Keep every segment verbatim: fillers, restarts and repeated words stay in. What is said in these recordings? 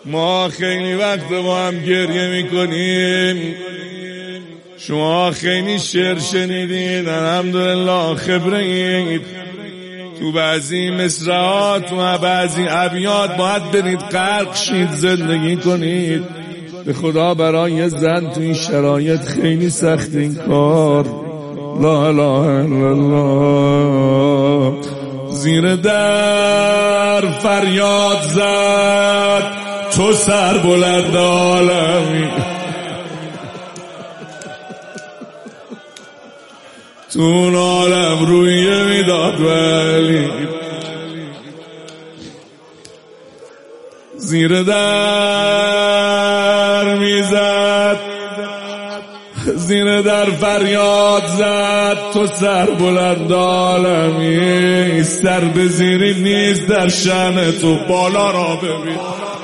ما خیلی وقت با هم گریه میکنیم، شما خیلی شعر شنیدین، الحمدلله خبره اید. تو بعضی مصرعات و بعضی ابیات باید برید غرق شید، زندگی کنید. به خدا برای زن تو این شرایط خیلی سخت این کار. لا اله الا الله. زیر در فریاد زد تو سر بلند عالمی، تو اون عالم رویه میداد ولی زیر در میزد، زیر در فریاد زد تو سر بلند عالمی، سر به زیری نیست در شأن تو، بالا را ببین.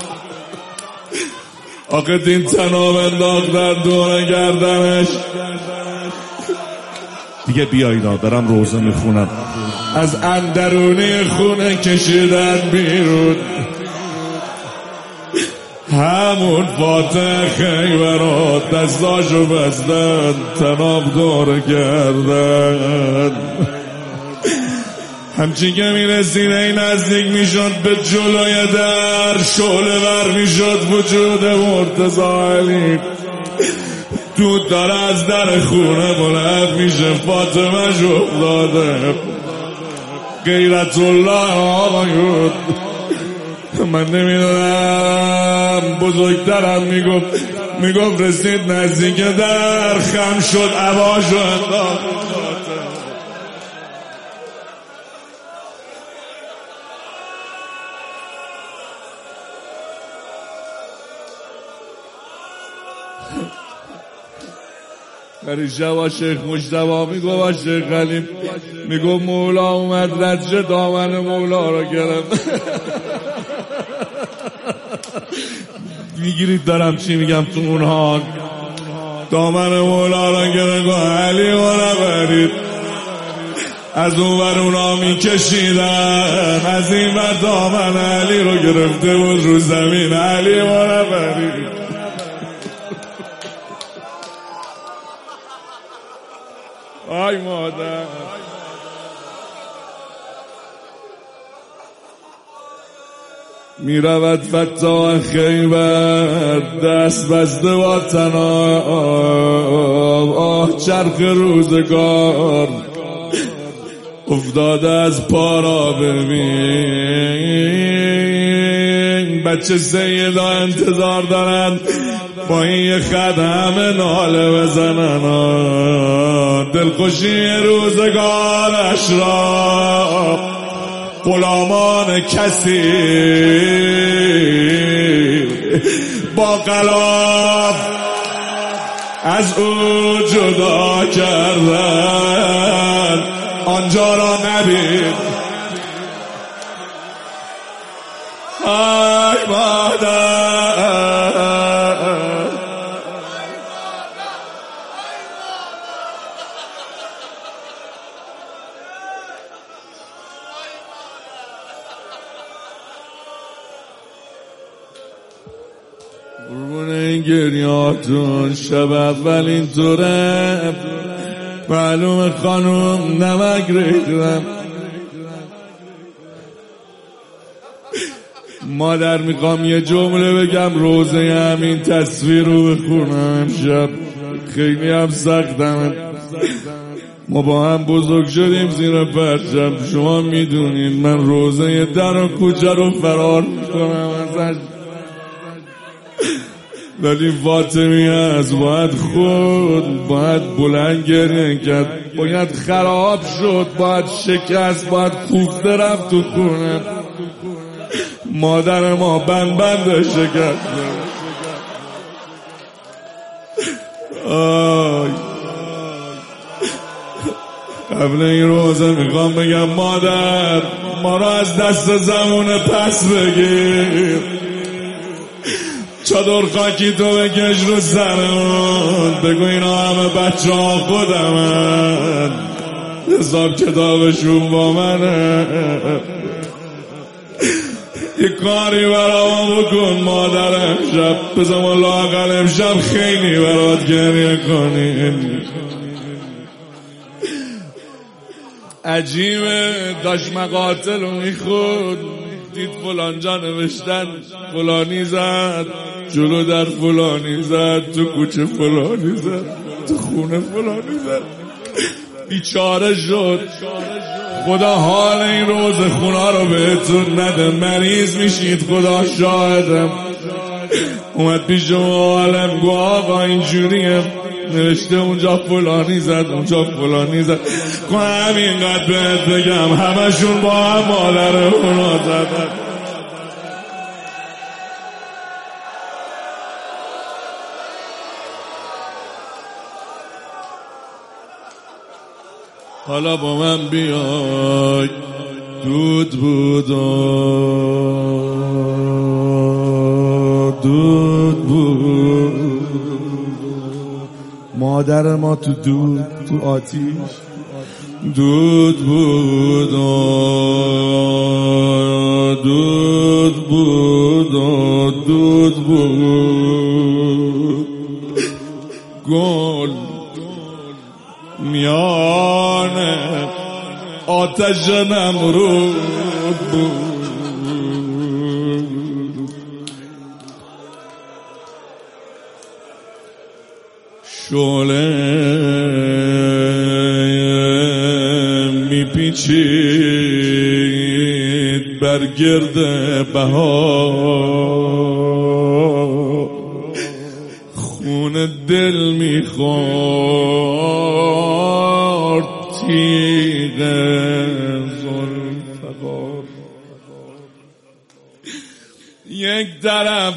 آقا دین تناب انداخت در دور گردنش. دیگه بیایینا دارم روزه میخونم. از اندرونی خونه کشیدن بیرون، همون فاتح خیبرات دستاشو بستن، تناب دور کردن. همچین که میرسید این نزدیک میشد به جلوی در، شعله بر میشد وجود مرتضی علی. دود داره از در خونه بلند میشه، فاطمه شو افتاده. غیرت الله آقایون، من نمیدونم، بزرگترم میگفت میگفت رسید نزدیک در، خم شد عباشو انداخت. پریشب با شیخ مجتبی میگو شیخ غلیم میگو مولا اومد رجه دامن مولا را گرفت. میگیرید دارم چی میگم تو اونها، دامن مولا را گرفت و علی و نبرید. از اون ور اونا میکشیدن، از این ور دامن علی رو گرفته بود رو زمین، علی و نبرید. آی مادر، می رود فتح خیبر دست بسته با تناب، آه چرخ روزگار افتاده از پارا. ببین بچه سیدا انتظار دارن با این یه خط همه ناله بزنن. دلخوشی روزگارش را غلامان کسی با غلاف از او جدا کردن، آنجا را نبید. ای مادر، قربون این گریاتون شب اول اینطوره. معلوم خانوم نمک ریختم. مادر میخوام یه جمله بگم، روزه همین تصویر رو بخونم امشب، خیلی هم سختم. ما با هم بزرگ شدیم زیر پرچم، شما میدونین من روزه در و کوچه رو فرار میکنم ازش، ولی فاطمی هست باید خود باید بلند گریه کرد، باید خراب شد، باید شکست، باید کوفته رفت تو خونه. مادر ما بند بند شکست. آی قبل این روزه میخوام بگم مادر ما را از دست زمون پس بگیر، چادر خاکی تو بکش رو سرمون، بگو اینا همه بچه ها خودمن، حساب کتابشون با منه. یه کاری برام بکن مادرم شب بزم لااقل امشب خیلی برات گریه کنیم. عجیبه داشت مقاتل رو میخود دید فلان جا نوشتن فلانی زد جلو در فلانی زد تو کوچه فلانی زد تو خونه فلانی زد بیچاره شد. خدا حال این روز خونا رو بهتون نده مریض میشید خدا شاهدم. اومد پیش معلم گو آقا اینجوریه نوشته اونجا فلانی زد اونجا فلانی زد. که همینقدر بهت بگم همشون با هم مادر اونا زدن. حالا با من بیای دود بود دود بود مادر ما تو دود تو آتیش دود بود دود بود دود بود گل میان آتش نمرود بود. شعله میپیچید بر گرد بهار خون دل میخورد تیغ ذوالفقار. یک طرف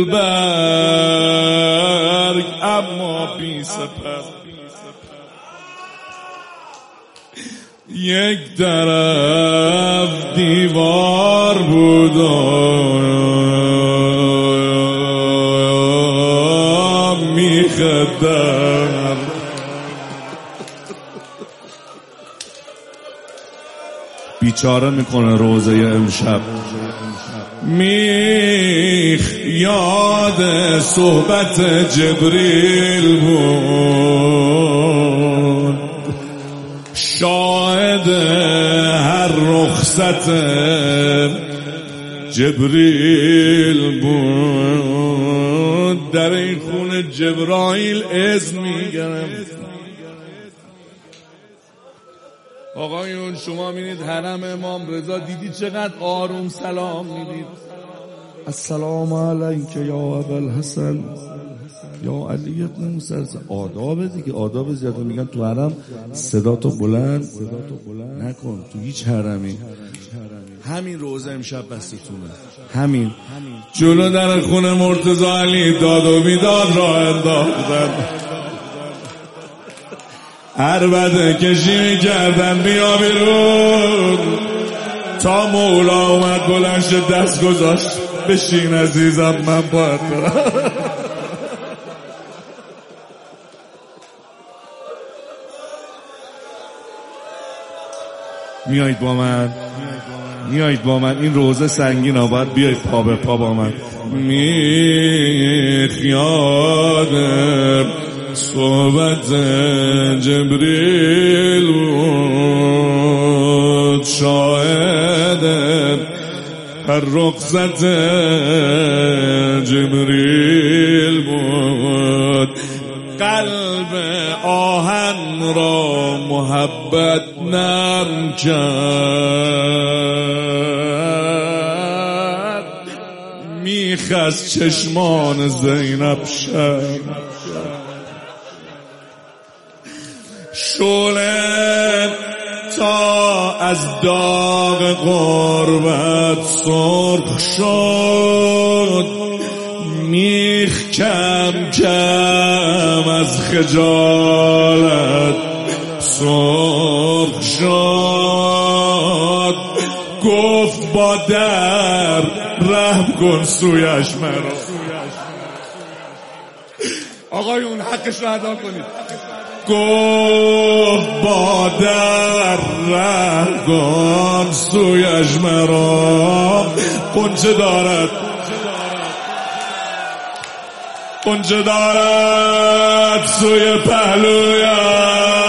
گلبرگ اما بی سپر یک طرف دیوار بود میخدر. بیچاره میکنه روزه امشب. میخ یاد صحبت جبریل بود شاهد هر رخصت جبریل بود. در این خونه جبرائیل اذن میگرم. آقایون شما می‌بینید حرم امام رضا دیدید چقدر آروم سلام میدید. السلام علیک یا ابوالحسن یا علی ابن موسی. آداب دیگه آداب زیاد میگن تو حرم صدا تو بلند نکن تو هیچ حرمی. همین روزه امشب بستتونه. همین جلو در خونه مرتضی علی داد و بیداد را انداختن. عربده کشی میکردن بیا بیرون تا مولا اومد بلند شد دست گذاشت بشین عزیزم من باید برم. میایید با من میایید با من این روزه سنگین آباد بیایید پا به پا با من. میخیادم صحبت جبریل بود شاهد هر رخصت جبریل بود. قلب آهن را محبت نرم کرد میخست چشمان زینب شب. شعله تا از داغ غربت سرخ شد میخ کم کم از خجالت سرخ شد. گفت با در رحم کن سویش مرا. آقایون حقش رو ادا کنید. گفت با در رحم کن سویش مرا. قنچه دارد قنچه دارد سوی پهلویم